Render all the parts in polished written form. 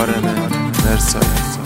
آرنه مرسای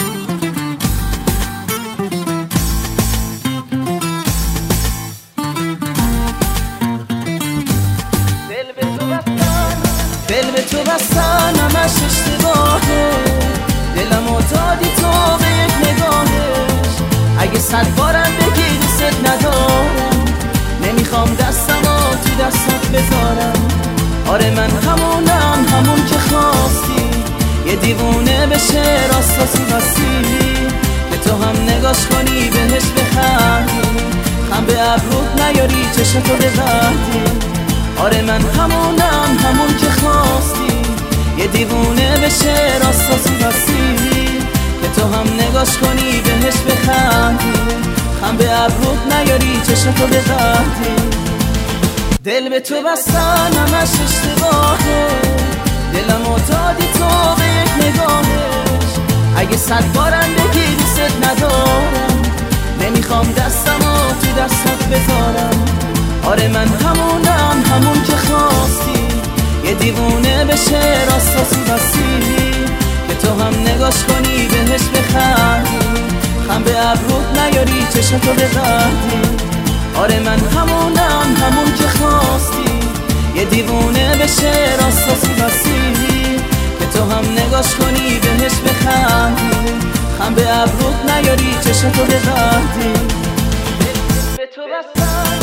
دل به تو بستن همش اشتباهه، دلم و دادی تو به یک نگاهش. اگه 100 بارم بگی دوست ندارم، نمیخوام دستمو تو دستت بذارم. آره من همونم، همون که خواستی، یه دیوونه بشه راستاسی بستی، که تو هم نگاش کنی بهش بخندی، خم به ابروت نیاری چشتو ببندی. آره من همونم، همون که خواستی، یه دیوونه بشه راستاسی بستی، که تو هم نگاش کنی بهش بخندی، خم به ابروت نیاری چشتو ببندی. دل به تو بستن همش اشتباهه، دلم و دادی تو به یک نگاهش. اگه 100 بارم بگی دوست ندارم، نمیخوام دستمو تو دستت بذارم. آره من همونم، همون که خواستی، یه دیوونه بشه راستاسی بستی، که تو هم نگاش کنی بهش بخندی، خم به ابروت نیاری چشتو ببندی. آره من همونم، همون که خواستی، یه دیوونه بشه راستاسی بستی، که تو هم نگاش کنی بهش بخندی، خم به ابروت نیاری چشتو ببندی. به تو بستن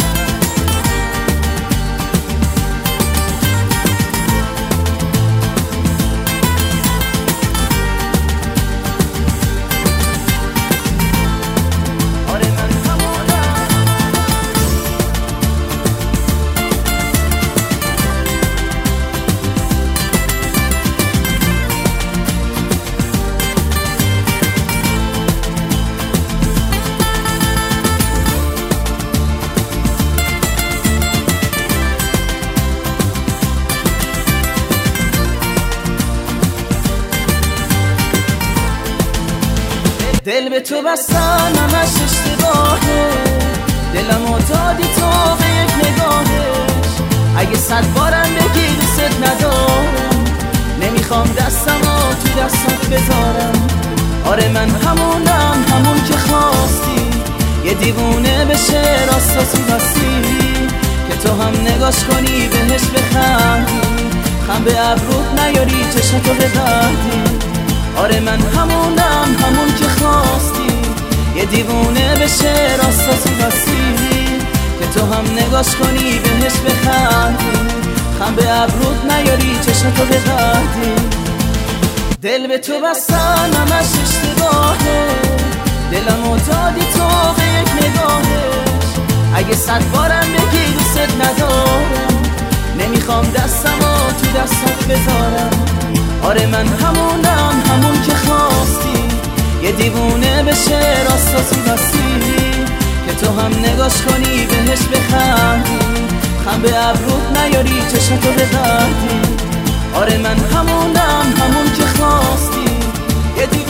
دل به تو بستن همش اشتباهه، دلم و دادی تو به یک نگاهش. اگه 100 بارم بگی دوست ندارم، نمیخوام دستمو تو دستت بذارم. آره من همونم، همون که خواستی، یه دیوونه بشه راستاسی بستی، که تو هم نگاش کنی بهش بخندی، خم به ابروت نیاری چشتو ببندی. آره من همونم، همون که خواستی، یه دیوونه بشه راستاسی بستی، که تو هم نگاش کنی بهش بخندی، خم به ابروت نیاری چشتو ببندی. دل به تو بستن همش اشتباهه، دلم و دادی تو به یک نگاهش. اگه 100 بارم بگی دوست ندارم، نمیخوام دستمو تو دستت بذارم. آره من همونم، همون که خواستی، یه دیوونه بشه راستاسی بستی، که تو هم نگاش کنی بهش بخندی، خم به ابروت نیاری چشتو ببندی. آره من همونم، همون که خواستی، یه